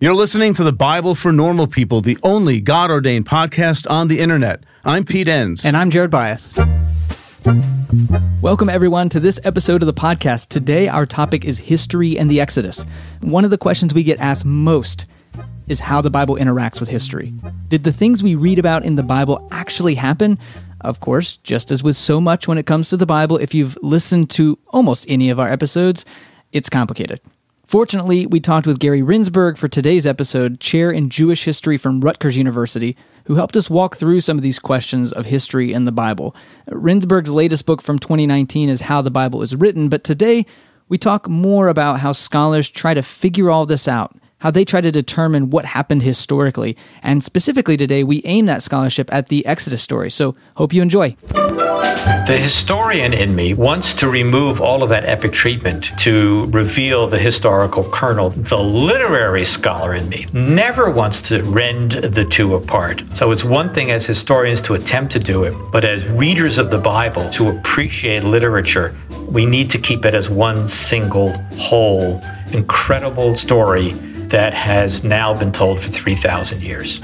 You're listening to the Bible for Normal People, the only God-ordained podcast on the internet. I'm Pete Enns. And I'm Jared Bias. Welcome, everyone, to this episode of the podcast. Today, our topic is history and the Exodus. One of the questions we get asked most is how the Bible interacts with history. Did the things we read about in the Bible actually happen? Of course, just as with so much when it comes to the Bible, if you've listened to almost any of our episodes, it's complicated. Fortunately, we talked with Gary Rinsberg for today's episode, chair in Jewish history from Rutgers University, who helped us walk through some of these questions of history and the Bible. Rinsberg's latest book from 2019 is How the Bible is Written, but today we talk more about how scholars try to figure all this out, how they try to determine what happened historically, and specifically today we aim that scholarship at the Exodus story, so hope you enjoy. The historian in me wants to remove all of that epic treatment to reveal the historical kernel. The literary scholar in me never wants to rend the two apart. So it's one thing as historians to attempt to do it, but as readers of the Bible, to appreciate literature, we need to keep it as one single, whole, incredible story that has now been told for 3,000 years.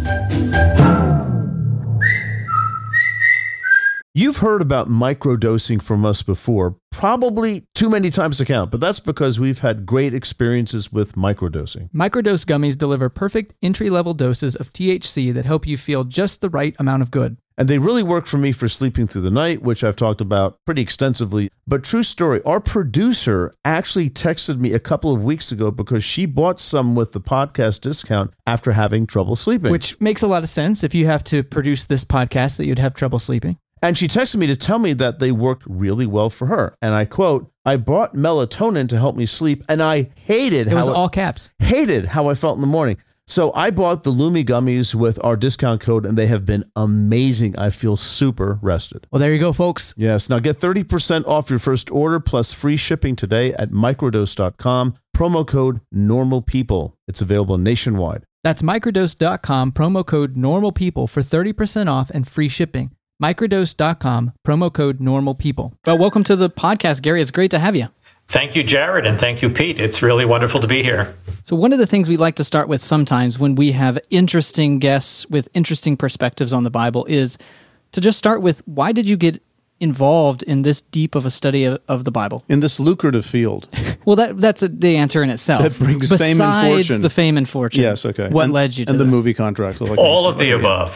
You've heard about microdosing from us before, probably too many times to count, but that's because we've had great experiences with microdosing. Microdose gummies deliver perfect entry-level doses of THC that help you feel just the right amount of good. And they really work for me for sleeping through the night, which I've talked about pretty extensively. But true story, our producer actually texted me a couple of weeks ago because she bought some with the podcast discount after having trouble sleeping. Which makes a lot of sense if you have to produce this podcast that you'd have trouble sleeping. And she texted me to tell me that they worked really well for her. And I quote, "I bought melatonin to help me sleep, and I hated how it was all caps. Hated how I felt in the morning. So I bought the Lumi gummies with our discount code, and they have been amazing. I feel super rested." Well, there you go, folks. Yes. Now get 30% off your first order plus free shipping today at microdose.com. Promo code NORMALPEOPLE. It's available nationwide. That's microdose.com, promo code NORMALPEOPLE for 30% off and free shipping. Microdose.com, promo code NORMALPEOPLE. Well, welcome to the podcast, Gary. It's great to have you. Thank you, Jared, and thank you, Pete. It's really wonderful to be here. So one of the things we like to start with sometimes when we have interesting guests with interesting perspectives on the Bible is to just start with, why did you get involved in this deep of a study of the Bible? In this lucrative field. Well, that's the answer in itself. That brings fame and fortune. Besides the fame and fortune. Yes, okay. What led you to and this? The movie contracts. All of the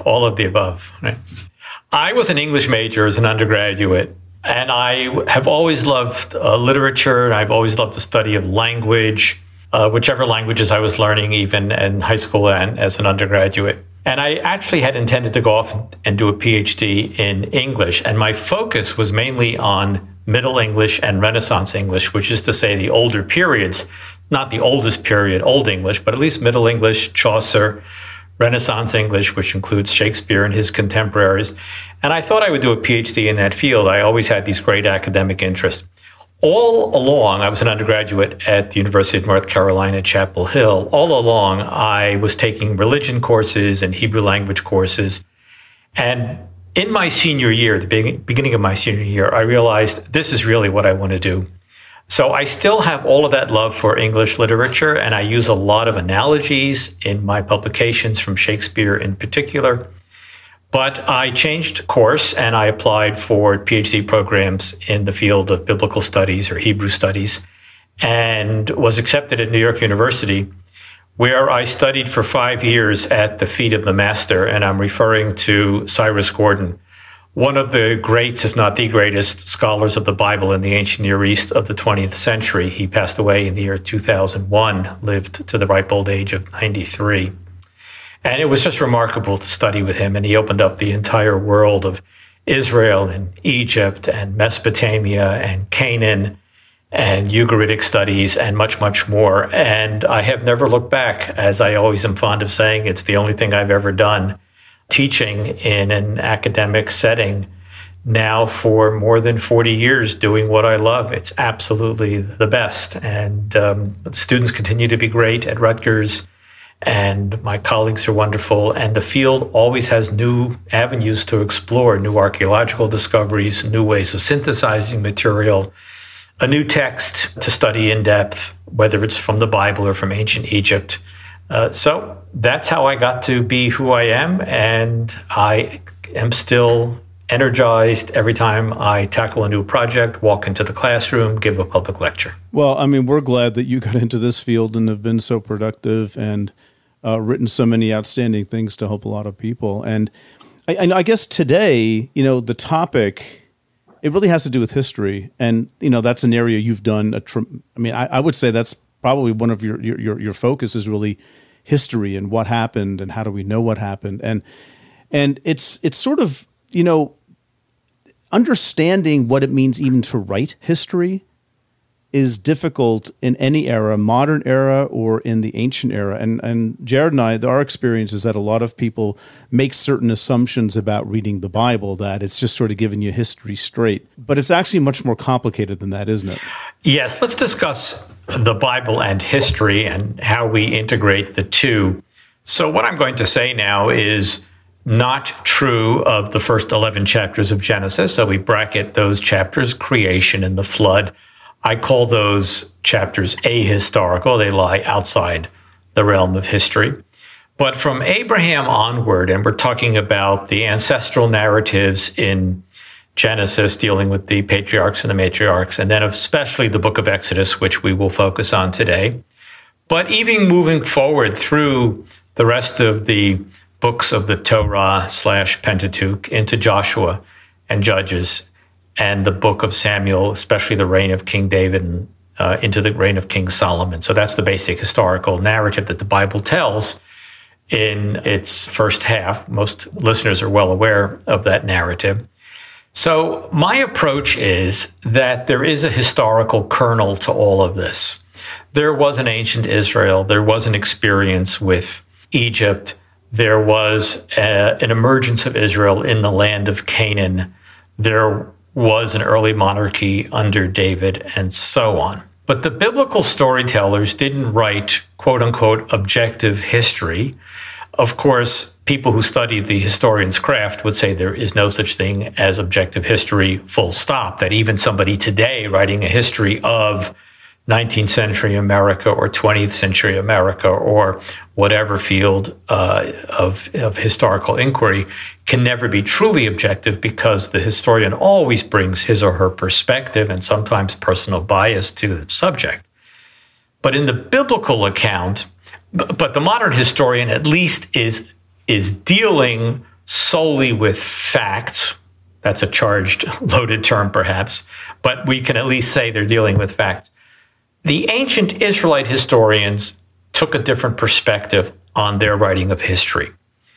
above. Right? I was an English major as an undergraduate, and I have always loved literature, and I've always loved the study of language, whichever languages I was learning, even in high school and as an undergraduate. And I actually had intended to go off and do a PhD in English, and my focus was mainly on Middle English and Renaissance English, which is to say the older periods, not the oldest period, Old English, but at least Middle English, Chaucer, Renaissance English, which includes Shakespeare and his contemporaries. And I thought I would do a PhD in that field. I always had these great academic interests. All along, I was an undergraduate at the University of North Carolina, Chapel Hill. All along, I was taking religion courses and Hebrew language courses. And in my senior year, the beginning of my senior year, I realized this is really what I want to do. So I still have all of that love for English literature, and I use a lot of analogies in my publications from Shakespeare in particular. But I changed course, and I applied for PhD programs in the field of biblical studies or Hebrew studies, and was accepted at New York University, where I studied for 5 years at the feet of the master, and I'm referring to Cyrus Gordon, one of the greats, if not the greatest, scholars of the Bible in the ancient Near East of the 20th century. He passed away in the year 2001, lived to the ripe old age of 93. And it was just remarkable to study with him, and he opened up the entire world of Israel and Egypt and Mesopotamia and Canaan and Ugaritic studies and much, much more. And I have never looked back. As I always am fond of saying, it's the only thing I've ever done, teaching in an academic setting now for more than 40 years, doing what I love. It's absolutely the best. And students continue to be great at Rutgers, and my colleagues are wonderful. And the field always has new avenues to explore, new archaeological discoveries, new ways of synthesizing material, a new text to study in depth, whether it's from the Bible or from ancient Egypt. So that's how I got to be who I am, and I am still energized every time I tackle a new project, walk into the classroom, give a public lecture. Well, I mean, we're glad that you got into this field and have been so productive and written so many outstanding things to help a lot of people. And I guess today, the topic, it really has to do with history. And, that's an area you've done. I would say that's probably one of your focus is really history and what happened and how do we know what happened. And it's sort of, understanding what it means even to write history is difficult in any era, modern era or in the ancient era. And Jared and I, our experience is that a lot of people make certain assumptions about reading the Bible, that it's just sort of giving you history straight. But it's actually much more complicated than that, isn't it? Yes, let's discuss the Bible and history and how we integrate the two. So what I'm going to say now is not true of the first 11 chapters of Genesis. So we bracket those chapters, creation and the flood. I call those chapters ahistorical. They lie outside the realm of history. But from Abraham onward, and we're talking about the ancestral narratives in Genesis dealing with the patriarchs and the matriarchs, and then especially the book of Exodus, which we will focus on today. But even moving forward through the rest of the books of the Torah / Pentateuch into Joshua and Judges and the book of Samuel, especially the reign of King David and into the reign of King Solomon. So that's the basic historical narrative that the Bible tells in its first half. Most listeners are well aware of that narrative. So my approach is that there is a historical kernel to all of this. There was an ancient Israel. There was an experience with Egypt. There was an emergence of Israel in the land of Canaan. There was an early monarchy under David, and so on. But the biblical storytellers didn't write, quote unquote, objective history. Of course, people who study the historian's craft would say there is no such thing as objective history, full stop, that even somebody today writing a history of 19th century America or 20th century America or whatever field of historical inquiry can never be truly objective, because the historian always brings his or her perspective and sometimes personal bias to the subject. But in the biblical account, but the modern historian at least is dealing solely with facts. That's a charged, loaded term perhaps, but we can at least say they're dealing with facts. The ancient Israelite historians took a different perspective on their writing of history.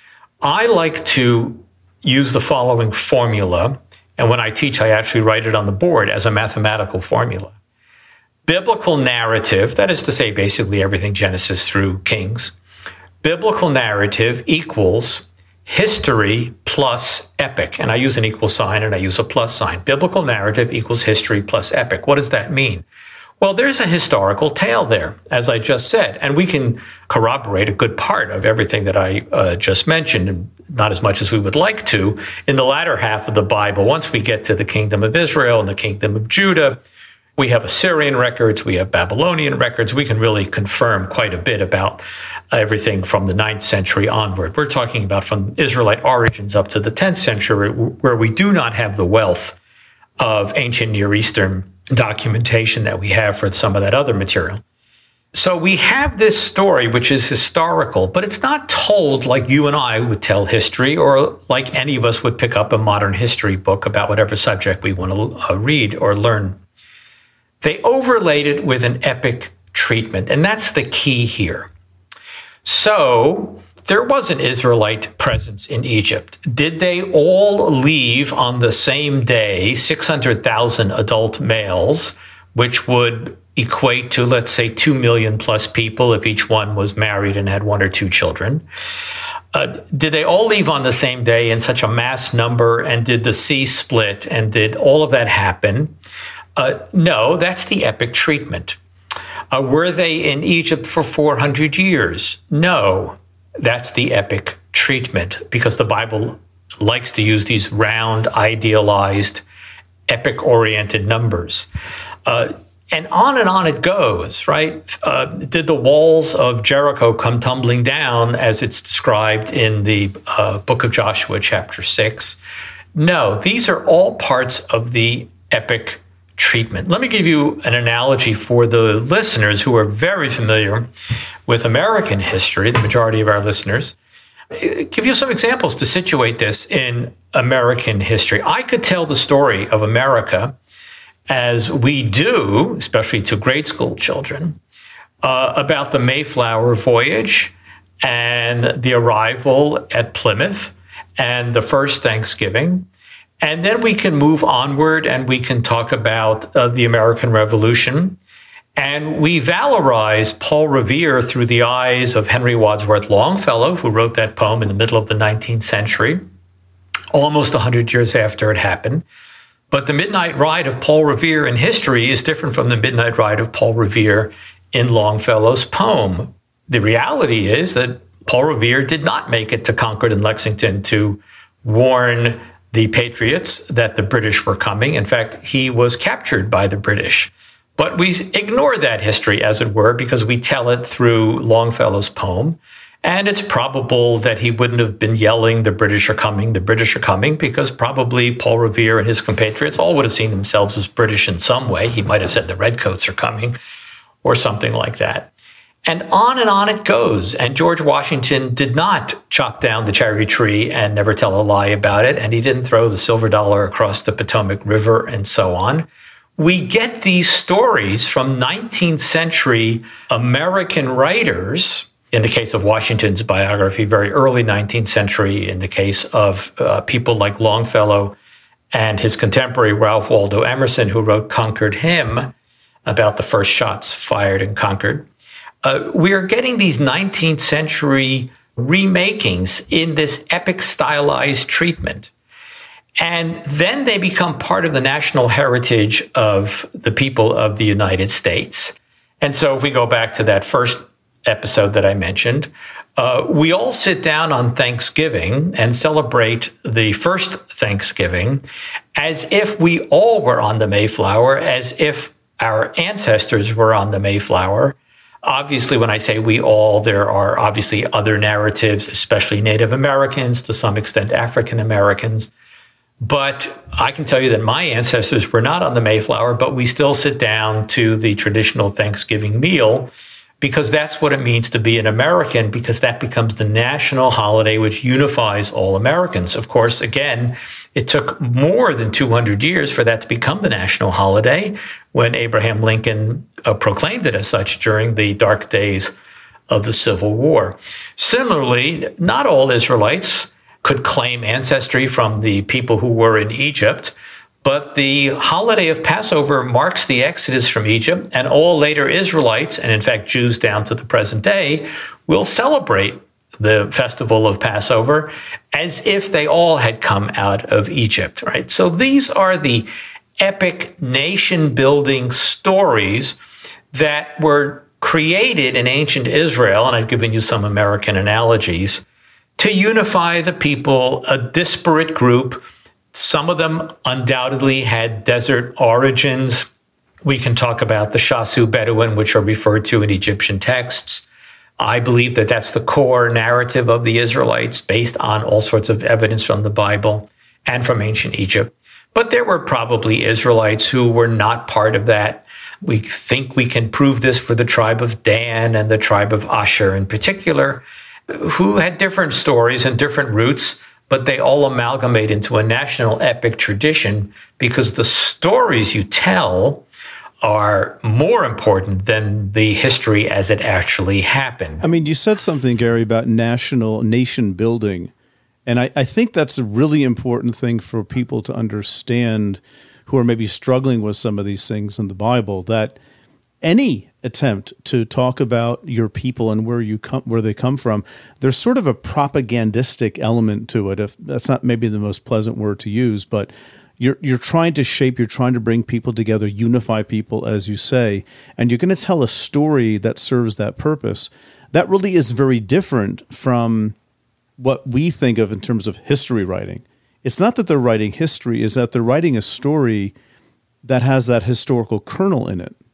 I like to use the following formula, and when I teach, I actually write it on the board as a mathematical formula. Biblical narrative, that is to say basically everything Genesis through Kings, biblical narrative equals history plus epic. And I use an equal sign and I use a plus sign. Biblical narrative equals history plus epic. What does that mean? Well, there's a historical tale there, as I just said, and we can corroborate a good part of everything that I just mentioned, and not as much as we would like to, in the latter half of the Bible. Once we get to the kingdom of Israel and the kingdom of Judah, we have Assyrian records, we have Babylonian records. We can really confirm quite a bit about everything from the 9th century onward. We're talking about from Israelite origins up to the 10th century, where we do not have the wealth of ancient Near Eastern documentation that we have for some of that other material. So we have this story, which is historical, but it's not told like you and I would tell history, or like any of us would pick up a modern history book about whatever subject we want to read or learn. They overlaid it with an epic treatment, and that's the key here. So there was an Israelite presence in Egypt. Did they all leave on the same day, 600,000 adult males, which would equate to, let's say, 2 million plus people if each one was married and had 1 or 2 children? Did they all leave on the same day in such a mass number, and did the sea split, and did all of that happen? No, that's the epic treatment. Were they in Egypt for 400 years? No. That's the epic treatment, because the Bible likes to use these round, idealized, epic-oriented numbers. And on it goes, right? Did the walls of Jericho come tumbling down as it's described in the book of Joshua, chapter 6? No, these are all parts of the epic treatment. Let me give you an analogy for the listeners who are very familiar with American history, the majority of our listeners. Give you some examples to situate this in American history. I could tell the story of America as we do, especially to grade school children, about the Mayflower voyage and the arrival at Plymouth and the first Thanksgiving. And then we can move onward and we can talk about the American Revolution. And we valorize Paul Revere through the eyes of Henry Wadsworth Longfellow, who wrote that poem in the middle of the 19th century, almost 100 years after it happened. But the midnight ride of Paul Revere in history is different from the midnight ride of Paul Revere in Longfellow's poem. The reality is that Paul Revere did not make it to Concord and Lexington to warn the Patriots that the British were coming. In fact, he was captured by the British. But we ignore that history, as it were, because we tell it through Longfellow's poem. And it's probable that he wouldn't have been yelling, the British are coming, because probably Paul Revere and his compatriots all would have seen themselves as British in some way. He might have said the Redcoats are coming or something like that. And on it goes. And George Washington did not chop down the cherry tree and never tell a lie about it. And he didn't throw the silver dollar across the Potomac River and so on. We get these stories from 19th century American writers. In the case of Washington's biography, very early 19th century, in the case of people like Longfellow and his contemporary Ralph Waldo Emerson, who wrote Concord Hymn about the first shots fired in Concord. We are getting these 19th century remakings in this epic stylized treatment. And then they become part of the national heritage of the people of the United States. And so if we go back to that first episode that I mentioned, we all sit down on Thanksgiving and celebrate the first Thanksgiving as if we all were on the Mayflower, as if our ancestors were on the Mayflower. Obviously, when I say we all, there are obviously other narratives, especially Native Americans, to some extent African Americans. But I can tell you that my ancestors were not on the Mayflower, but we still sit down to the traditional Thanksgiving meal, because that's what it means to be an American, because that becomes the national holiday which unifies all Americans. Of course, again, it took more than 200 years for that to become the national holiday when Abraham Lincoln proclaimed it as such during the dark days of the Civil War. Similarly, not all Israelites could claim ancestry from the people who were in Egypt, but the holiday of Passover marks the exodus from Egypt, and all later Israelites, and in fact Jews down to the present day, will celebrate the festival of Passover as if they all had come out of Egypt, right? So these are the epic nation-building stories that were created in ancient Israel, and I've given you some American analogies, to unify the people, a disparate group. Some of them undoubtedly had desert origins. We can talk about the Shasu Bedouin, which are referred to in Egyptian texts. I believe that that's the core narrative of the Israelites based on all sorts of evidence from the Bible and from ancient Egypt. But there were probably Israelites who were not part of that. We think we can prove this for the tribe of Dan and the tribe of Asher in particular, who had different stories and different roots, but they all amalgamate into a national epic tradition because the stories you tell are more important than the history as it actually happened. I mean, you said something, Gary, about nation building. And I think that's a really important thing for people to understand who are maybe struggling with some of these things in the Bible, that any attempt to talk about your people and where they come from, there's sort of a propagandistic element to it. If that's not maybe the most pleasant word to use, but you're trying to shape, you're trying to bring people together, unify people, as you say, and you're going to tell a story that serves that purpose. That really is very different from what we think of in terms of history writing. It's not that they're writing history, is that they're writing a story that has that historical kernel in it.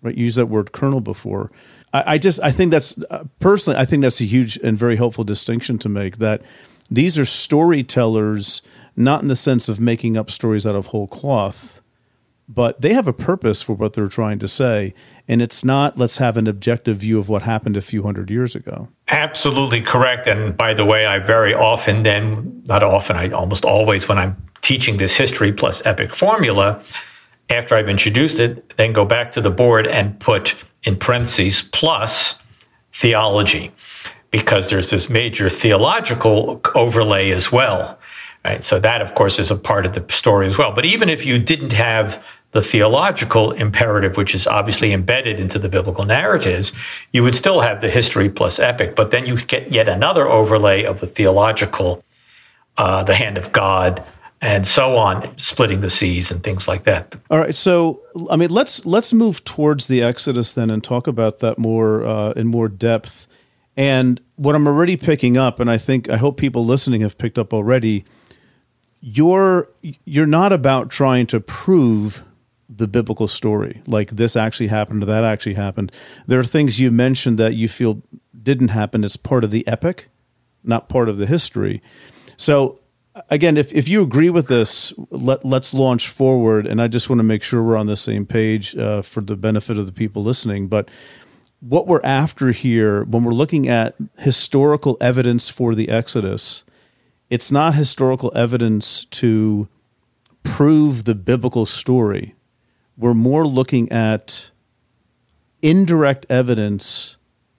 right? You used that word kernel before. I think that's, personally, I think that's a huge and very helpful distinction to make, that these are storytellers, not in the sense of making up stories out of whole cloth, but they have a purpose for what they're trying to say. And it's not, let's have an objective view of what happened a few hundred years ago. Absolutely correct. And by the way, I very often then, not often, I almost always, when I'm teaching this history plus epic formula, after I've introduced it, then go back to the board and put in parentheses plus theology, because there's this major theological overlay as well. Right? So that, of course, is a part of the story as well. But even if you didn't have the theological imperative, which is obviously embedded into the biblical narratives, you would still have the history plus epic. But then you get yet another overlay of the theological, the hand of God, and so on, splitting the seas and things like that. All right, so I mean, let's move towards the Exodus then and talk about that more in more depth. And what I'm already picking up, and I hope people listening have picked up already, you're not about trying to prove the biblical story, like this actually happened or that actually happened. There are things you mentioned that you feel didn't happen. It's part of the epic, not part of the history. So again, if you agree with this, let's launch forward. And I just want to make sure we're on the same page for the benefit of the people listening. But what we're after here, when we're looking at historical evidence for the Exodus, it's not historical evidence to prove the biblical story. We're more looking at indirect evidence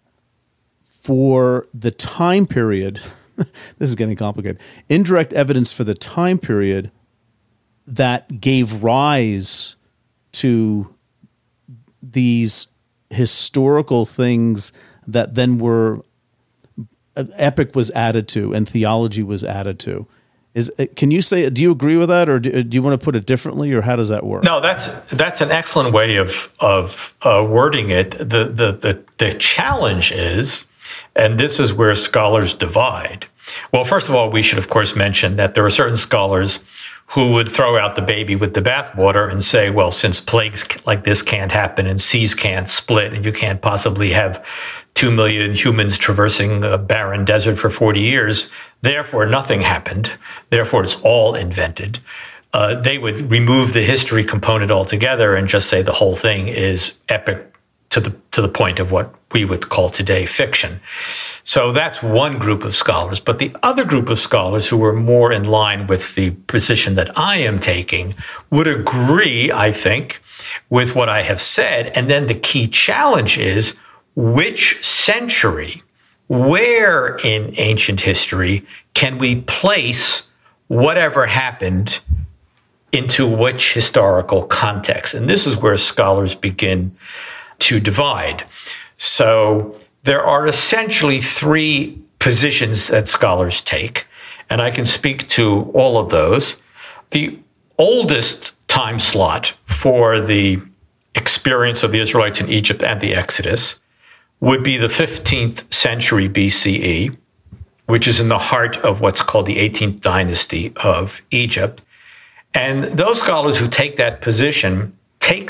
for the time period. This is getting complicated. Indirect evidence for the time period that gave rise to these historical things that then were epic was added to and theology was added to. Can you say, do you agree with that, or do you want to put it differently, or how does that work? No, that's an excellent way of wording it. The challenge is, and this is where scholars divide. Well, first of all, we should, of course, mention that there are certain scholars who would throw out the baby with the bathwater and say, well, since plagues like this can't happen and seas can't split and you can't possibly have 2 million humans traversing a barren desert for 40 years, therefore nothing happened. Therefore, it's all invented. They would remove the history component altogether and just say the whole thing is epic to the point of what we would call today fiction. So that's one group of scholars. But the other group of scholars who are more in line with the position that I am taking would agree, I think, with what I have said. And then the key challenge is, which century, where in ancient history can we place whatever happened into which historical context? And this is where scholars begin to divide. So there are essentially three positions that scholars take, and I can speak to all of those. The oldest time slot for the experience of the Israelites in Egypt and the Exodus would be the 15th century BCE, which is in the heart of what's called the 18th dynasty of Egypt. And those scholars who take that position take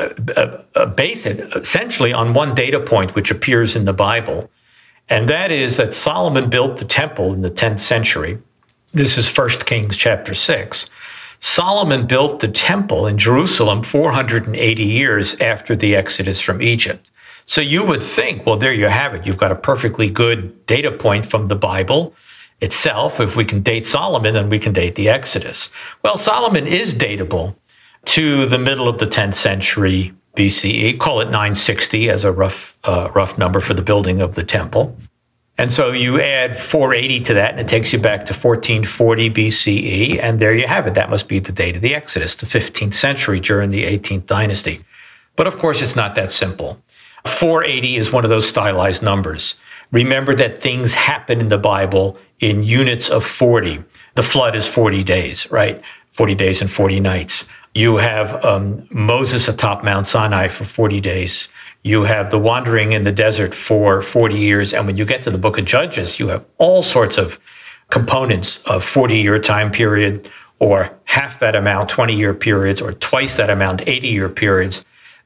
base it essentially on one data point which appears in the Bible, and that is that Solomon built the temple in the 10th century. This is 1 Kings chapter 6. Solomon built the temple in Jerusalem 480 years after the Exodus from Egypt. So you would think, well, there you have it. You've got a perfectly good data point from the Bible itself. If we can date Solomon, then we can date the Exodus. Well, Solomon is datable to the middle of the 10th century BCE. Call it 960 as a rough number for the building of the temple. And so you add 480 to that, and it takes you back to 1440 BCE. And there you have it. That must be the date of the Exodus, the 15th century during the 18th dynasty. But of course, it's not that simple. 480 is one of those stylized numbers. Remember that things happen in the Bible in units of 40. The flood is 40 days, right? 40 days and 40 nights. You have Moses atop Mount Sinai for 40 days. You have the wandering in the desert for 40 years. And when you get to the book of Judges, you have all sorts of components of 40-year time period, or half that amount, 20-year periods, or twice that amount, 80-year periods,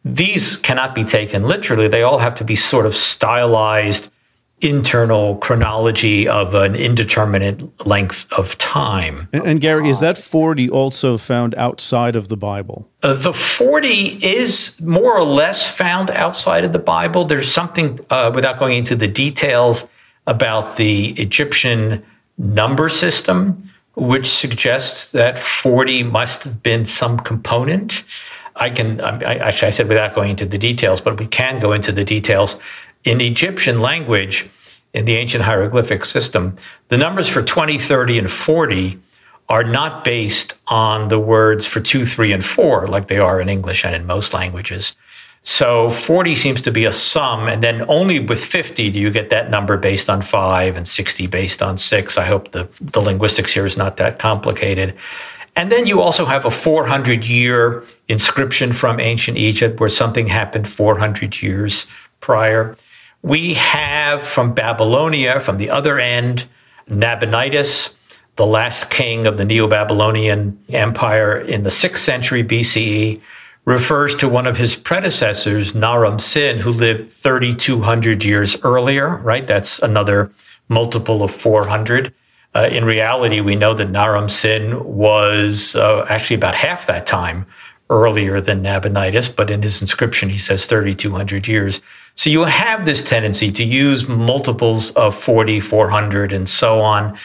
these cannot be taken literally. They all have to be sort of stylized internal chronology of an indeterminate length of time. And Gary, is that 40 also found outside of the Bible? The 40 is more or less found outside of the Bible. There's something, without going into the details, about the Egyptian number system, which suggests that 40 must have been some component. I said without going into the details, but we can go into the details. In Egyptian language, in the ancient hieroglyphic system, the numbers for 20, 30, and 40 are not based on the words for 2, 3, and 4, like they are in English and in most languages. So 40 seems to be a sum, and then only with 50 do you get that number based on 5 and 60 based on 6. I hope the linguistics here is not that complicated. And then you also have a 400-year inscription from ancient Egypt where something happened 400 years prior. We have from Babylonia, from the other end, Nabonidus, the last king of the Neo-Babylonian Empire in the 6th century BCE, refers to one of his predecessors, Naram Sin, who lived 3,200 years earlier, right? That's another multiple of 400. In reality, we know that Naram Sin was actually about half that time earlier than Nabonidus, but in his inscription, he says 3,200 years. So you have this tendency to use multiples of 40, 400, and so on,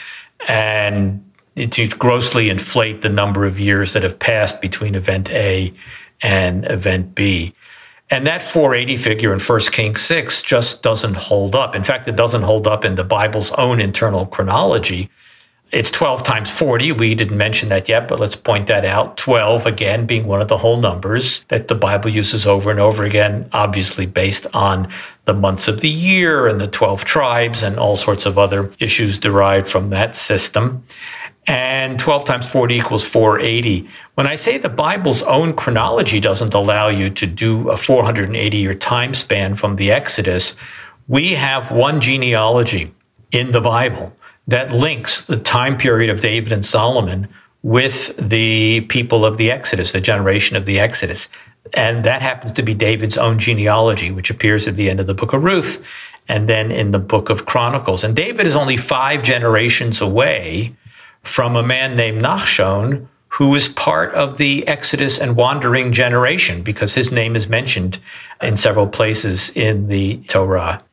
and to grossly inflate the number of years that have passed between event A and event B. And that 480 figure in 1 Kings 6 just doesn't hold up. In fact, it doesn't hold up in the Bible's own internal chronology. It's 12 times 40. We didn't mention that yet, but let's point that out. 12, again, being one of the whole numbers that the Bible uses over and over again, obviously based on the months of the year and the 12 tribes and all sorts of other issues derived from that system. And 12 times 40 equals 480. When I say the Bible's own chronology doesn't allow you to do a 480-year time span from the Exodus, we have one genealogy in the Bible that links the time period of David and Solomon with the people of the Exodus, the generation of the Exodus. And that happens to be David's own genealogy, which appears at the end of the book of Ruth and then in the book of Chronicles. And David is only 5 generations away from a man named Nachshon, who is part of the Exodus and wandering generation, because his name is mentioned in several places in the Torah.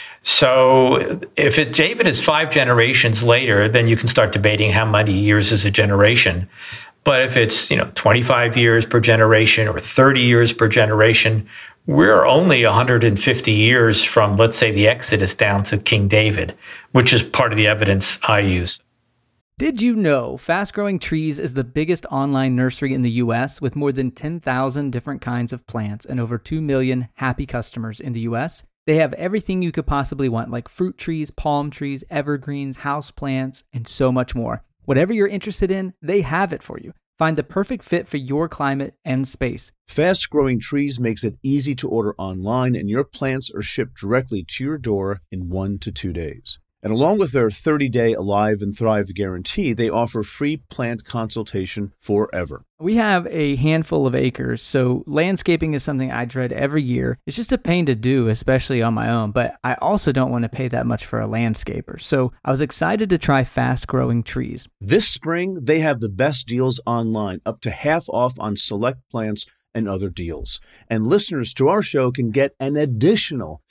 So if David is 5 generations later, then you can start debating how many years is a generation. But if it's 25 years per generation or 30 years per generation, we're only 150 years from, let's say, the Exodus down to King David, which is part of the evidence I use. Did you know Fast Growing Trees is the biggest online nursery in the U.S. with more than 10,000 different kinds of plants and over 2 million happy customers in the U.S.? They have everything you could possibly want, like fruit trees, palm trees, evergreens, houseplants, and so much more. Whatever you're interested in, they have it for you. Find the perfect fit for your climate and space. Fast Growing Trees makes it easy to order online, and your plants are shipped directly to your door in 1 to 2 days. And along with their 30-day Alive and Thrive guarantee, they offer free plant consultation forever. We have a handful of acres, so landscaping is something I dread every year. It's just a pain to do, especially on my own, but I also don't want to pay that much for a landscaper. So I was excited to try Fast Growing Trees. This spring, they have the best deals online, up to half off on select plants and other deals. And listeners to our show can get an additional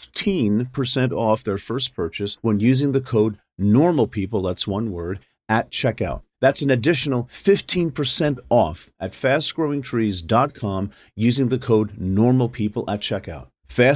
15% off their first purchase when using the code NORMALPEOPLE, that's one word, at checkout. That's an additional 15% off at fastgrowingtrees.com using the code NORMALPEOPLE at checkout.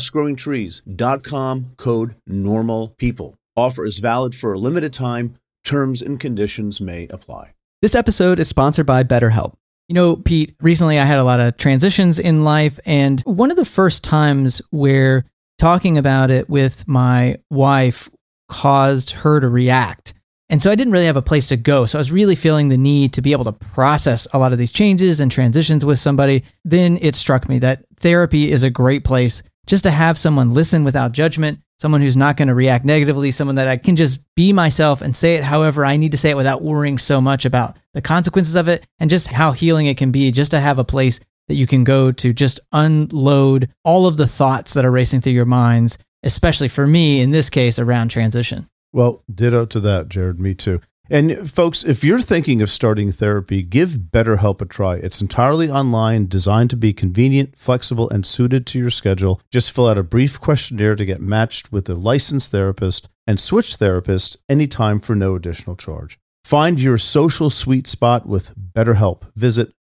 Fastgrowingtrees.com, code NORMALPEOPLE. Offer is valid for a limited time. Terms and conditions may apply. This episode is sponsored by BetterHelp. You know, Pete, recently I had a lot of transitions in life, and one of the first times where talking about it with my wife caused her to react. And so I didn't really have a place to go. So I was really feeling the need to be able to process a lot of these changes and transitions with somebody. Then it struck me that therapy is a great place just to have someone listen without judgment, someone who's not going to react negatively, someone that I can just be myself and say it however I need to say it without worrying so much about the consequences of it and just how healing it can be, just to have a place that you can go to just unload all of the thoughts that are racing through your minds, especially for me, in this case, around transition. Well, ditto to that, Jared. Me too. And folks, if you're thinking of starting therapy, give BetterHelp a try. It's entirely online, designed to be convenient, flexible, and suited to your schedule. Just fill out a brief questionnaire to get matched with a licensed therapist and switch therapists anytime for no additional charge. Find your social sweet spot with BetterHelp. Visit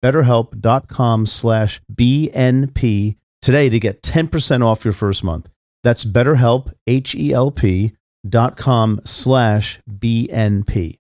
betterhelp.com/BNP today to get 10% off your first month. That's BetterHelp, HELP.com/BNP.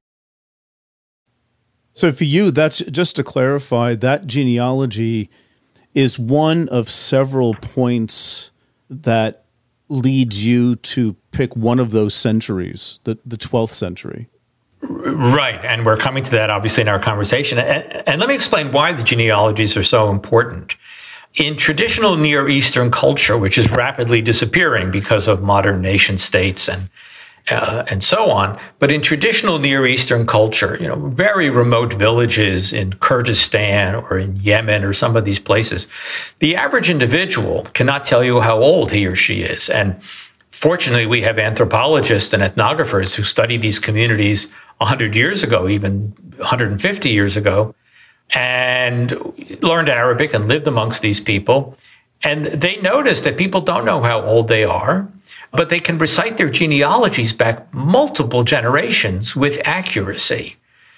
So for you, that's just to clarify, that genealogy is one of several points that leads you to pick one of those centuries, the 12th century. Right. And we're coming to that, obviously, in our conversation. And let me explain why the genealogies are so important. In traditional Near Eastern culture, which is rapidly disappearing because of modern nation states and so on. But in traditional Near Eastern culture, very remote villages in Kurdistan or in Yemen or some of these places, the average individual cannot tell you how old he or she is. And fortunately, we have anthropologists and ethnographers who studied these communities 100 years ago, even 150 years ago, and learned Arabic and lived amongst these people. And they noticed that people don't know how old they are, but they can recite their genealogies back multiple generations with accuracy.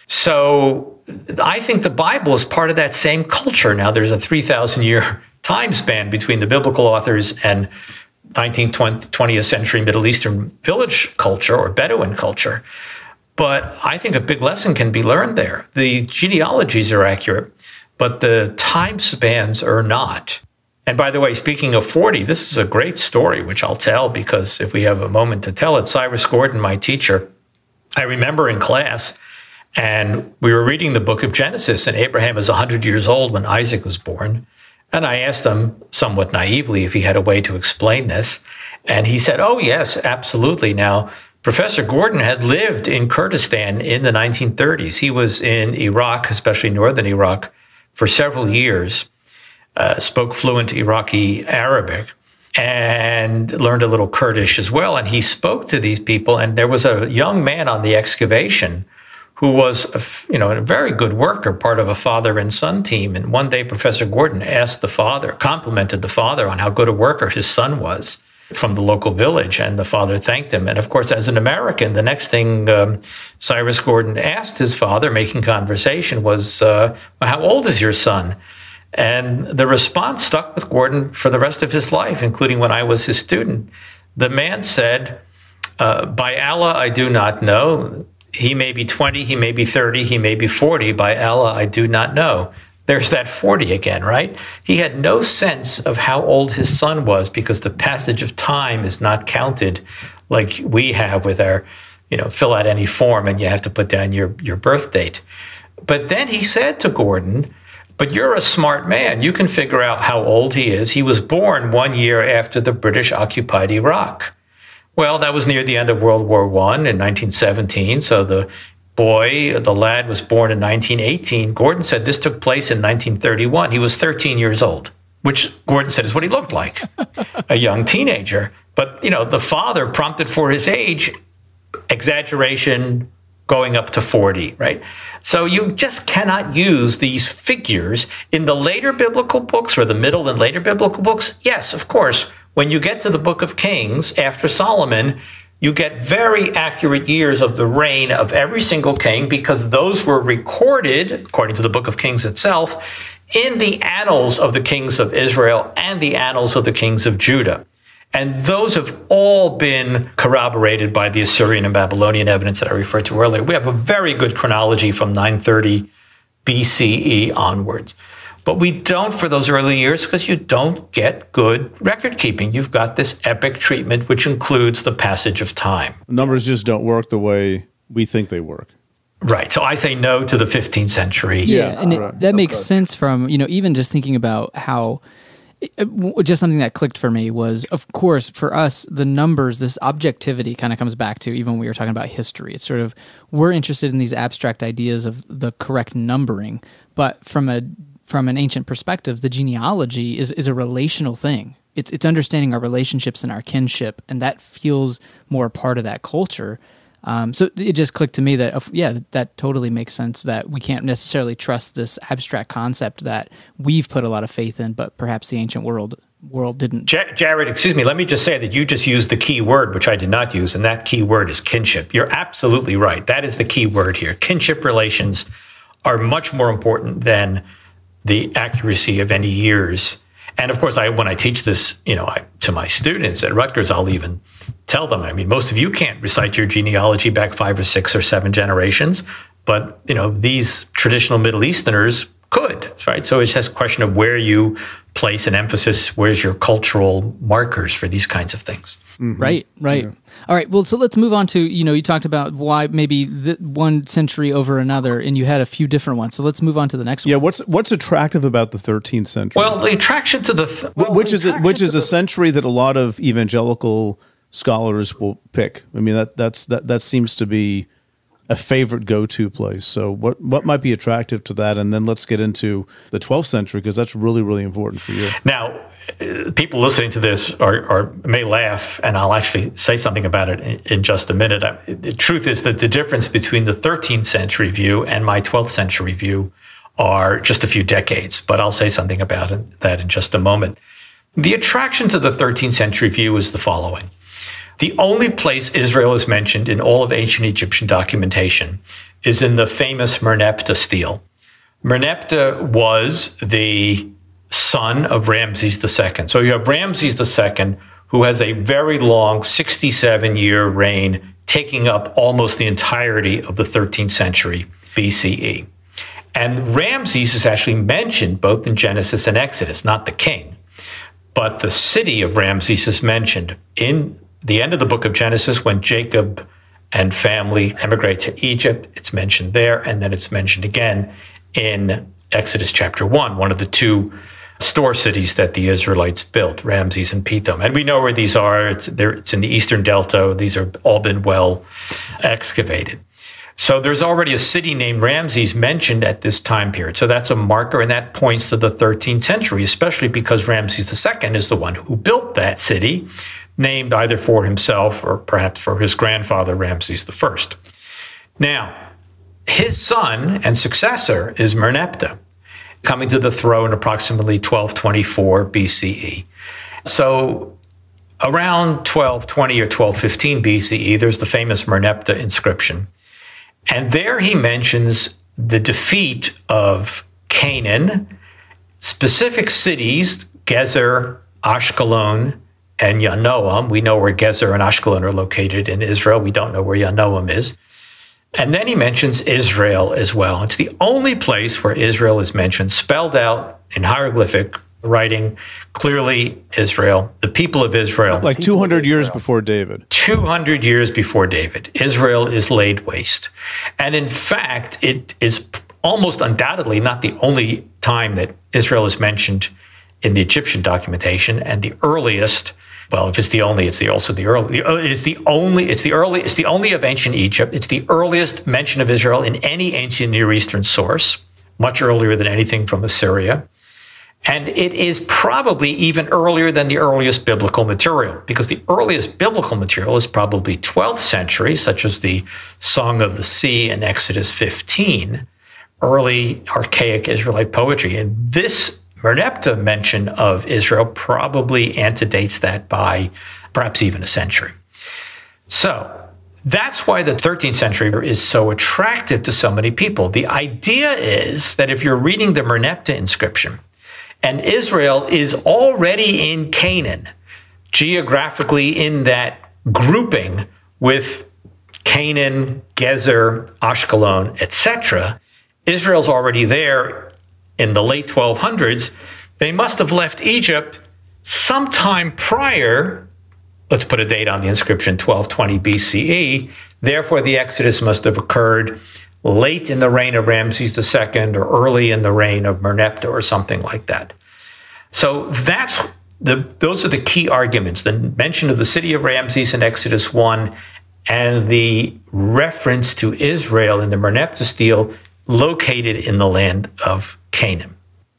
So I think the Bible is part of that same culture. Now, there's a 3,000-year time span between the biblical authors and 19th, 20th century Middle Eastern village culture or Bedouin culture. But I think a big lesson can be learned there. The genealogies are accurate, but the time spans are not. And by the way, speaking of 40, this is a great story, which I'll tell because if we have a moment to tell it, Cyrus Gordon, my teacher, I remember in class, and we were reading the book of Genesis, and Abraham was 100 years old when Isaac was born. And I asked him somewhat naively if he had a way to explain this. And he said, oh, yes, absolutely. Now, Professor Gordon had lived in Kurdistan in the 1930s. He was in Iraq, especially northern Iraq, for several years. Spoke fluent Iraqi Arabic and learned a little Kurdish as well. And he spoke to these people. And there was a young man on the excavation who was, a very good worker, part of a father and son team. And one day, Professor Gordon complimented the father on how good a worker his son was from the local village. And the father thanked him. And of course, as an American, the next thing Cyrus Gordon asked his father, making conversation, was, how old is your son? And the response stuck with Gordon for the rest of his life, including when I was his student. The man said, by Allah, I do not know. He may be 20, he may be 30, he may be 40. By Allah, I do not know. There's that 40 again, right? He had no sense of how old his son was because the passage of time is not counted like we have with our, fill out any form and you have to put down your birth date. But then he said to Gordon, but you're a smart man. You can figure out how old he is. He was born 1 year after the British occupied Iraq. Well, that was near the end of World War I in 1917. So the lad was born in 1918. Gordon said this took place in 1931. He was 13 years old, which Gordon said is what he looked like, a young teenager. But, the father prompted for his age, exaggeration, going up to 40, right? So you just cannot use these figures in the later biblical books or the middle and later biblical books. Yes, of course, when you get to the book of Kings after Solomon, you get very accurate years of the reign of every single king because those were recorded, according to the book of Kings itself, in the annals of the kings of Israel and the annals of the kings of Judah. And those have all been corroborated by the Assyrian and Babylonian evidence that I referred to earlier. We have a very good chronology from 930 BCE onwards. But we don't for those early years because you don't get good record keeping. You've got this epic treatment, which includes the passage of time. Numbers just don't work the way we think they work. Right. So I say no to the 15th century. Yeah, and that makes sense from, even just thinking about how... just something that clicked for me was, of course, for us, the numbers, this objectivity kind of comes back to even when we were talking about history. It's sort of, we're interested in these abstract ideas of the correct numbering, but from from an ancient perspective, the genealogy is a relational thing. It's understanding our relationships and our kinship, and that feels more a part of that culture. So it just clicked to me that, that totally makes sense, that we can't necessarily trust this abstract concept that we've put a lot of faith in, but perhaps the ancient world didn't. Jared, excuse me, let me just say that you just used the key word, which I did not use, and that key word is kinship. You're absolutely right. That is the key word here. Kinship relations are much more important than the accuracy of any years. And of course, when I teach this, to my students at Rutgers, I'll even tell them, most of you can't recite your genealogy back 5 or 6 or 7 generations, but, these traditional Middle Easterners could, right? So it's just a question of where you place an emphasis, where's your cultural markers for these kinds of things. Mm-hmm. Right. Yeah. All right. Well, so let's move on to, you talked about why maybe one century over another, and you had a few different ones. So let's move on to the next one. Yeah. What's attractive about the 13th century? Well, the attraction to which is a century that a lot of evangelical scholars will pick. That seems to be a favorite go-to place. So what might be attractive to that? And then let's get into the 12th century, because that's really, really important for you. Now, people listening to this may laugh, and I'll actually say something about it in just a minute. The truth is that the difference between the 13th century view and my 12th century view are just a few decades, but I'll say something about that in just a moment. The attraction to the 13th century view is the following. The only place Israel is mentioned in all of ancient Egyptian documentation is in the famous Merneptah stele. Merneptah was the son of Ramses II. So you have Ramses II, who has a very long 67-year reign, taking up almost the entirety of the 13th century BCE. And Ramses is actually mentioned both in Genesis and Exodus, not the king. But the city of Ramses is mentioned in the end of the book of Genesis when Jacob and family emigrate to Egypt. It's mentioned there, and then it's mentioned again in Exodus chapter 1, one of the 2 store cities that the Israelites built, Ramses and Pithom. And we know where these are. It's in the eastern delta. These have all been well excavated. So there's already a city named Ramses mentioned at this time period. So that's a marker, and that points to the 13th century, especially because Ramses II is the one who built that city, named either for himself or perhaps for his grandfather, Ramses I. Now, his son and successor is Merneptah, coming to the throne approximately 1224 BCE. So around 1220 or 1215 BCE, there's the famous Merneptah inscription. And there he mentions the defeat of Canaan, specific cities, Gezer, Ashkelon, and Yanoam. We know where Gezer and Ashkelon are located in Israel. We don't know where Yanoam is. And then he mentions Israel as well. It's the only place where Israel is mentioned, spelled out in hieroglyphic writing, clearly Israel, the people of Israel. Like 200 years before David. 200 years before David. Israel is laid waste. And in fact, it is almost undoubtedly not the only time that Israel is mentioned in the Egyptian documentation, and the earliest. Well, if it's the only, it's the only of ancient Egypt. It's the earliest mention of Israel in any ancient Near Eastern source, much earlier than anything from Assyria. And it is probably even earlier than the earliest biblical material, because the earliest biblical material is probably 12th century, such as the Song of the Sea in Exodus 15, early archaic Israelite poetry. And this Merneptah mention of Israel probably antedates that by perhaps even a century. So that's why the 13th century is so attractive to so many people. The idea is that if you're reading the Merneptah inscription, and Israel is already in Canaan, geographically in that grouping with Canaan, Gezer, Ashkelon, etc., Israel's already there in the late 1200s. They must have left Egypt sometime prior, let's put a date on the inscription, 1220 BCE. Therefore, the Exodus must have occurred late in the reign of Ramses II or early in the reign of Merneptah or something like that. So those are the key arguments, the mention of the city of Ramses in Exodus 1 and the reference to Israel in the Merneptah stele located in the land of Canaan.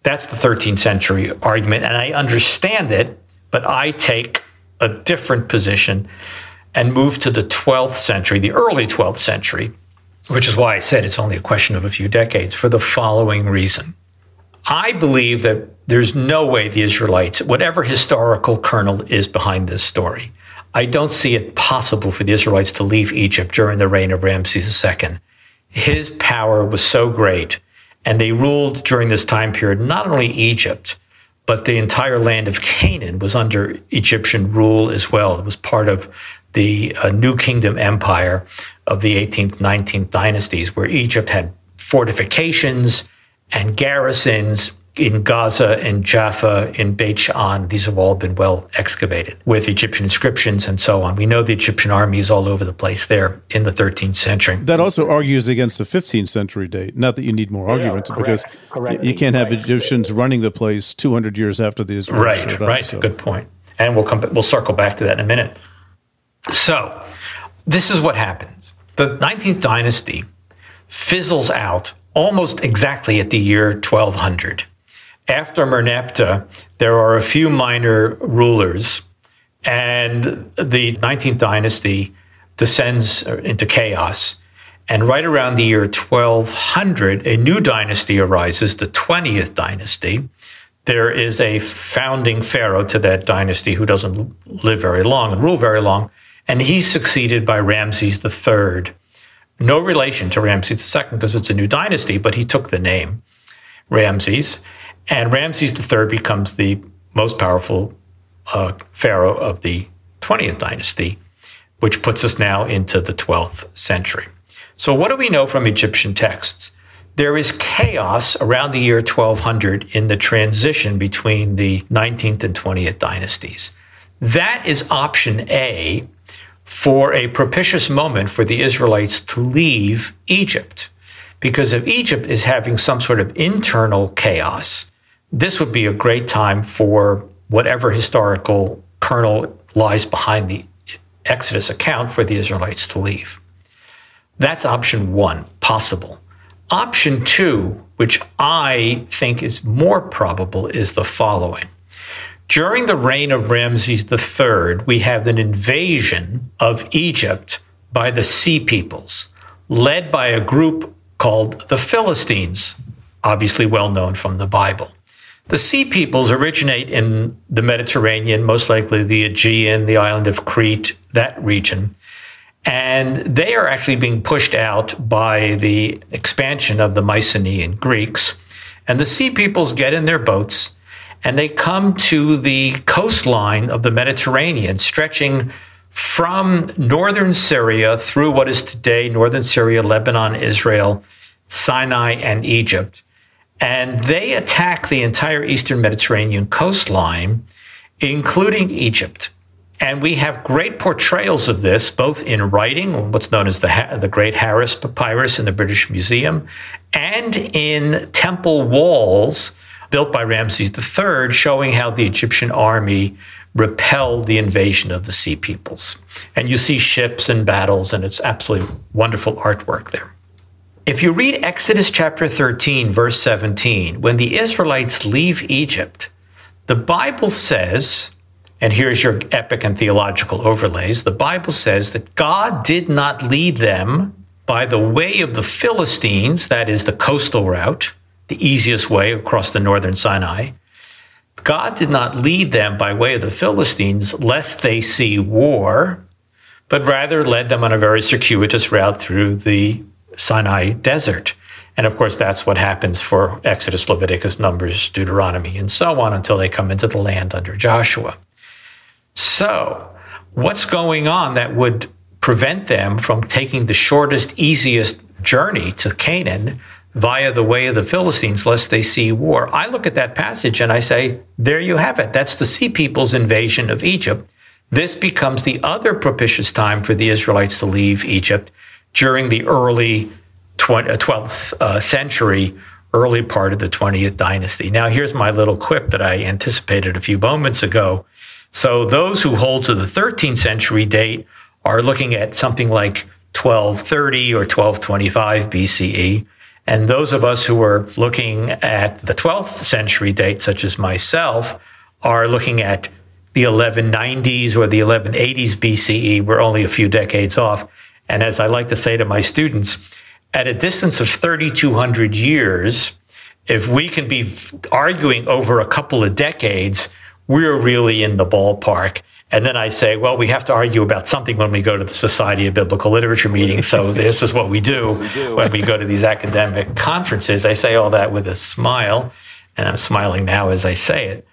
That's the 13th century argument, and I understand it, but I take a different position and move to the 12th century, the early 12th century, which is why I said it's only a question of a few decades, for the following reason. I believe that there's no way the Israelites, whatever historical kernel is behind this story, I don't see it possible for the Israelites to leave Egypt during the reign of Ramses II. His power was so great, and they ruled during this time period, not only Egypt, but the entire land of Canaan was under Egyptian rule as well. It was part of the New Kingdom Empire of the 18th, 19th dynasties, where Egypt had fortifications and garrisons in Gaza, in Jaffa, in Beit Sha'an. These have all been well excavated with Egyptian inscriptions and so on. We know the Egyptian army is all over the place there in the 13th century. That also argues against the 15th century date. Not that you need more arguments, because you can't have Egyptians running the place 200 years after the Israelites showed up. Right, good point. And we'll circle back to that in a minute. So this is what happens. The 19th dynasty fizzles out almost exactly at the year 1200. After Merneptah, there are a few minor rulers, and the 19th dynasty descends into chaos. And right around the year 1200, a new dynasty arises, the 20th dynasty. There is a founding pharaoh to that dynasty who doesn't live very long and rule very long, and he's succeeded by Ramses III. No relation to Ramses II because it's a new dynasty, but he took the name Ramses. And Ramses III becomes the most powerful pharaoh of the 20th dynasty, which puts us now into the 12th century. So what do we know from Egyptian texts? There is chaos around the year 1200 in the transition between the 19th and 20th dynasties. That is option A for a propitious moment for the Israelites to leave Egypt. Because if Egypt is having some sort of internal chaos, this would be a great time for whatever historical kernel lies behind the Exodus account for the Israelites to leave. That's option one, possible. Option two, which I think is more probable, is the following. During the reign of Ramses III, we have an invasion of Egypt by the Sea Peoples, led by a group called the Philistines, obviously well known from the Bible. The Sea Peoples originate in the Mediterranean, most likely the Aegean, the island of Crete, that region. And they are actually being pushed out by the expansion of the Mycenaean Greeks. And the Sea Peoples get in their boats and they come to the coastline of the Mediterranean, stretching from northern Syria through what is today northern Syria, Lebanon, Israel, Sinai, and Egypt. And they attack the entire eastern Mediterranean coastline, including Egypt. And we have great portrayals of this, both in writing, what's known as the Great Harris Papyrus in the British Museum, and in temple walls built by Ramses III, showing how the Egyptian army repelled the invasion of the Sea Peoples. And you see ships and battles, and it's absolutely wonderful artwork there. If you read Exodus chapter 13, verse 17, when the Israelites leave Egypt, the Bible says, and here's your epic and theological overlays, the Bible says that God did not lead them by the way of the Philistines, that is the coastal route, the easiest way across the northern Sinai. God did not lead them by way of the Philistines lest they see war, but rather led them on a very circuitous route through the Sinai desert. And of course, that's what happens for Exodus, Leviticus, Numbers, Deuteronomy, and so on until they come into the land under Joshua. So what's going on that would prevent them from taking the shortest, easiest journey to Canaan via the way of the Philistines, lest they see war? I look at that passage and I say, there you have it. That's the Sea People's invasion of Egypt. This becomes the other propitious time for the Israelites to leave Egypt during the early 12th century, early part of the 20th dynasty. Now, here's my little quip that I anticipated a few moments ago. So those who hold to the 13th century date are looking at something like 1230 or 1225 BCE. And those of us who are looking at the 12th century date, such as myself, are looking at the 1190s or the 1180s BCE. We're only a few decades off. And as I like to say to my students, at a distance of 3,200 years, if we can be arguing over a couple of decades, we're really in the ballpark. And then I say, well, we have to argue about something when we go to the Society of Biblical Literature meetings. So this is what we do when we go to these academic conferences. I say all that with a smile, and I'm smiling now as I say it.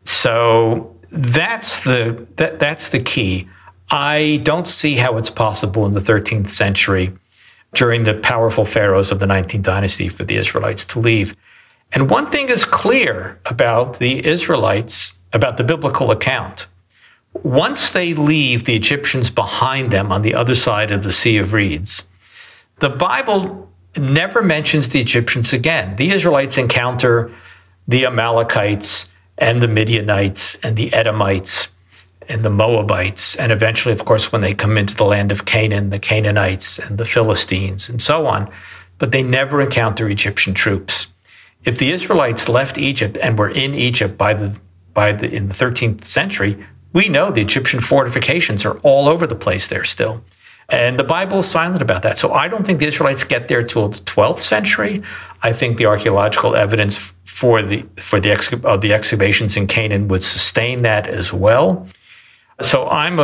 So that's the key. I don't see how it's possible in the 13th century during the powerful pharaohs of the 19th dynasty for the Israelites to leave. And one thing is clear about the Israelites, about the biblical account. Once they leave the Egyptians behind them on the other side of the Sea of Reeds, the Bible never mentions the Egyptians again. The Israelites encounter the Amalekites and the Midianites and the Edomites and the Moabites, and eventually, of course, when they come into the land of Canaan, the Canaanites and the Philistines and so on, but they never encounter Egyptian troops. If the Israelites left Egypt and were in Egypt in the 13th century, we know the Egyptian fortifications are all over the place there still. And the Bible is silent about that. So I don't think the Israelites get there till the 12th century. I think the archaeological evidence for the excavations in Canaan would sustain that as well. So I'm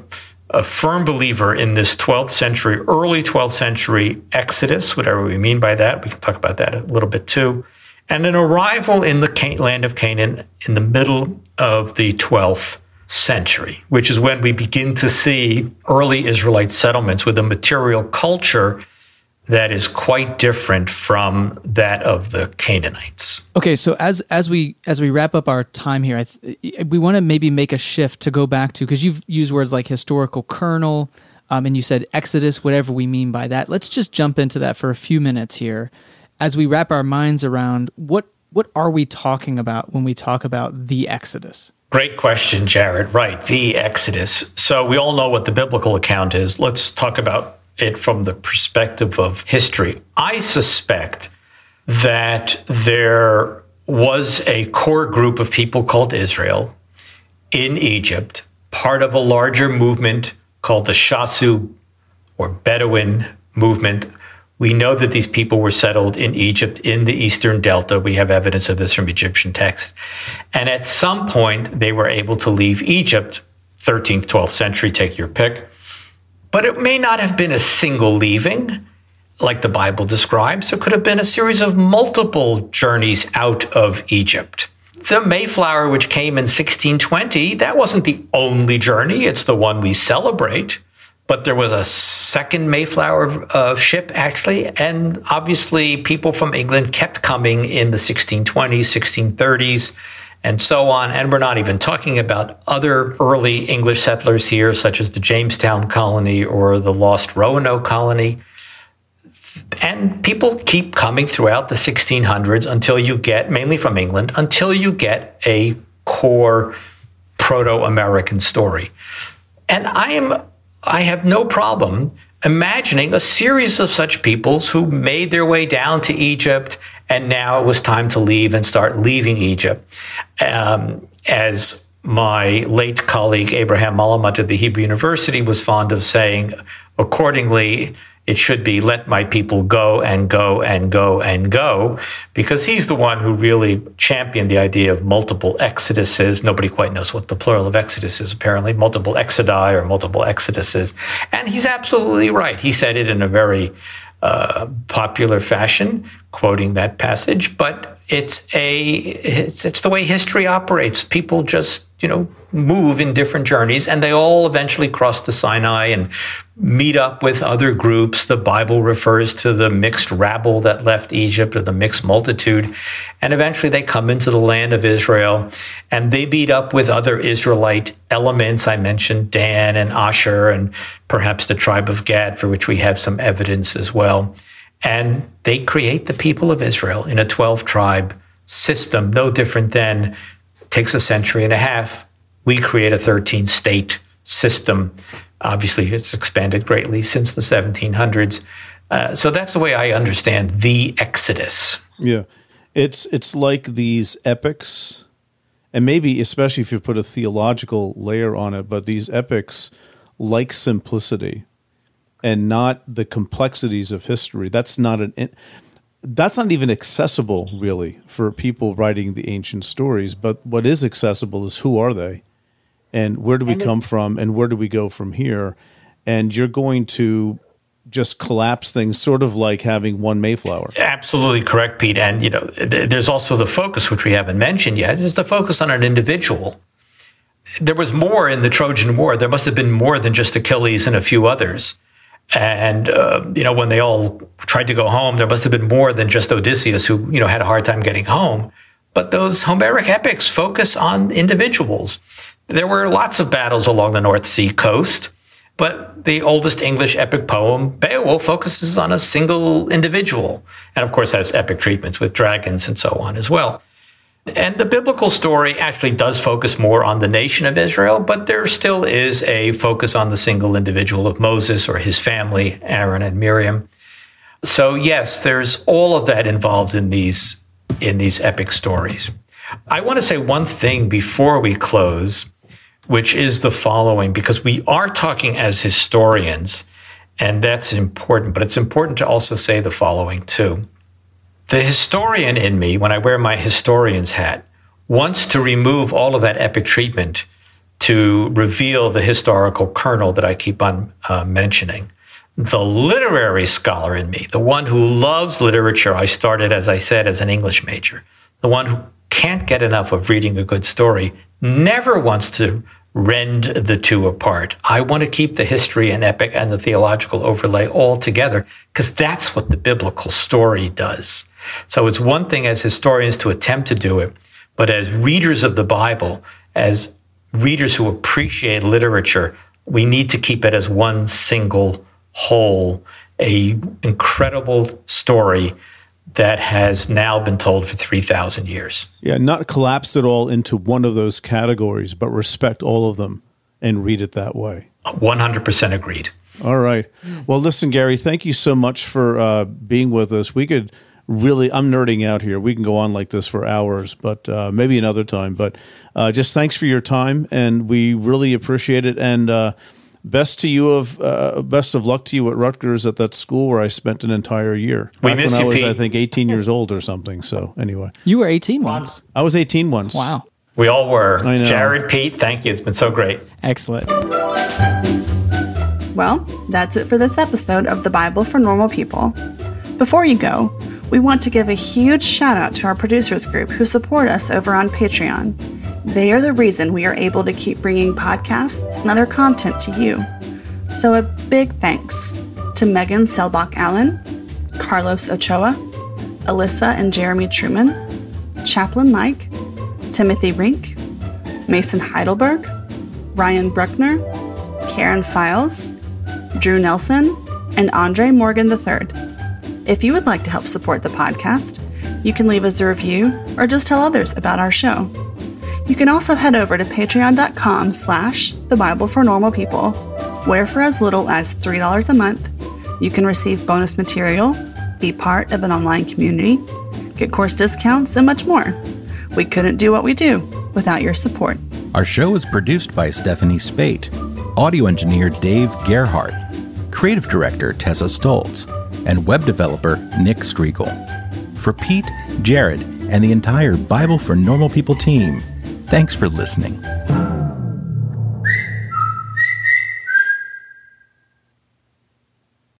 a firm believer in this 12th century, early 12th century exodus, whatever we mean by that. We can talk about that a little bit too. And an arrival in the land of Canaan in the middle of the 12th century, which is when we begin to see early Israelite settlements with a material culture that is quite different from that of the Canaanites. Okay, so as we wrap up our time here, we want to maybe make a shift to go back to, because you've used words like historical kernel, and you said Exodus, whatever we mean by that. Let's just jump into that for a few minutes here as we wrap our minds around what are we talking about when we talk about the Exodus? Great question, Jared. Right, the Exodus. So we all know what the biblical account is. Let's talk about it from the perspective of history. I suspect that there was a core group of people called Israel in Egypt, part of a larger movement called the Shasu or Bedouin movement. We know that these people were settled in Egypt in the Eastern Delta. We have evidence of this from Egyptian texts. And at some point, they were able to leave Egypt, 13th, 12th century, take your pick. But it may not have been a single leaving, like the Bible describes. It could have been a series of multiple journeys out of Egypt. The Mayflower, which came in 1620, that wasn't the only journey. It's the one we celebrate. But there was a second Mayflower ship, actually, and obviously people from England kept coming in the 1620s, 1630s, and so on. And we're not even talking about other early English settlers here, such as the Jamestown colony or the lost Roanoke colony. And people keep coming throughout the 1600s until you get, mainly from England, until you get a core Proto-American story. And I have no problem imagining a series of such peoples who made their way down to Egypt, and now it was time to leave and start leaving Egypt. As my late colleague Abraham Malamud of the Hebrew University was fond of saying, accordingly, it should be let my people go and go and go and go, because he's the one who really championed the idea of multiple exoduses. Nobody quite knows what the plural of exodus is, apparently, multiple exodi or multiple exoduses. And he's absolutely right. He said it in a very popular fashion, quoting that passage, but it's the way history operates. People just, move in different journeys, and they all eventually cross the Sinai and meet up with other groups. The Bible refers to the mixed rabble that left Egypt, or the mixed multitude, and eventually they come into the land of Israel, and they meet up with other Israelite elements. I mentioned Dan and Asher, and perhaps the tribe of Gad, for which we have some evidence as well. And they create the people of Israel in a 12-tribe system, no different than, takes a century and a half. We create a 13-state system. Obviously, it's expanded greatly since the 1700s. So that's the way I understand the Exodus. Yeah. It's like these epics, and maybe especially if you put a theological layer on it, but these epics like simplicity and not the complexities of history. That's not even accessible, really, for people writing the ancient stories. But what is accessible is who are they, and where do we come from, and where do we go from here? And you're going to just collapse things, sort of like having one Mayflower. Absolutely correct, Pete. And, there's also the focus, which we haven't mentioned yet, is the focus on an individual. There was more in the Trojan War. There must have been more than just Achilles and a few others. And, when they all tried to go home, there must have been more than just Odysseus, who, had a hard time getting home. But those Homeric epics focus on individuals. There were lots of battles along the North Sea coast, but the oldest English epic poem, Beowulf, focuses on a single individual, and of course has epic treatments with dragons and so on as well. And the biblical story actually does focus more on the nation of Israel, but there still is a focus on the single individual of Moses or his family, Aaron and Miriam. So yes, there's all of that involved in these epic stories. I want to say one thing before we close, which is the following, because we are talking as historians, and that's important, but it's important to also say the following too. The historian in me, when I wear my historian's hat, wants to remove all of that epic treatment to reveal the historical kernel that I keep on mentioning. The literary scholar in me, the one who loves literature, I started, as I said, as an English major, the one who can't get enough of reading a good story, never wants to rend the two apart. I want to keep the history and epic and the theological overlay all together, because that's what the biblical story does. So it's one thing as historians to attempt to do it, but as readers of the Bible, as readers who appreciate literature, we need to keep it as one single whole, a incredible story that has now been told for 3,000 years. Yeah, not collapse it all into one of those categories, but respect all of them and read it that way. 100% agreed. All right. Well, listen, Gary, thank you so much for being with us. We could really, I'm nerding out here. We can go on like this for hours, but maybe another time. But just thanks for your time, and we really appreciate it. And best of luck to you at Rutgers, at that school where I spent an entire year. We miss you, when I was, Pete. I think, 18 years old or something. So anyway. You were 18 once. I was 18 once. Wow. We all were. I know. Jared, Pete, thank you. It's been so great. Excellent. Well, that's it for this episode of The Bible for Normal People. Before you go, we want to give a huge shout out to our producers group who support us over on Patreon. They are the reason we are able to keep bringing podcasts and other content to you. So a big thanks to Megan Selbach-Allen, Carlos Ochoa, Alyssa and Jeremy Truman, Chaplain Mike, Timothy Rink, Mason Heidelberg, Ryan Bruckner, Karen Files, Drew Nelson, and Andre Morgan III. If you would like to help support the podcast, you can leave us a review or just tell others about our show. You can also head over to patreon.com/The Bible for Normal People, where for as little as $3 a month, you can receive bonus material, be part of an online community, get course discounts, and much more. We couldn't do what we do without your support. Our show is produced by Stephanie Spate, audio engineer Dave Gerhardt, creative director Tessa Stoltz, and web developer Nick Striegel. For Pete, Jared, and the entire Bible for Normal People team, thanks for listening.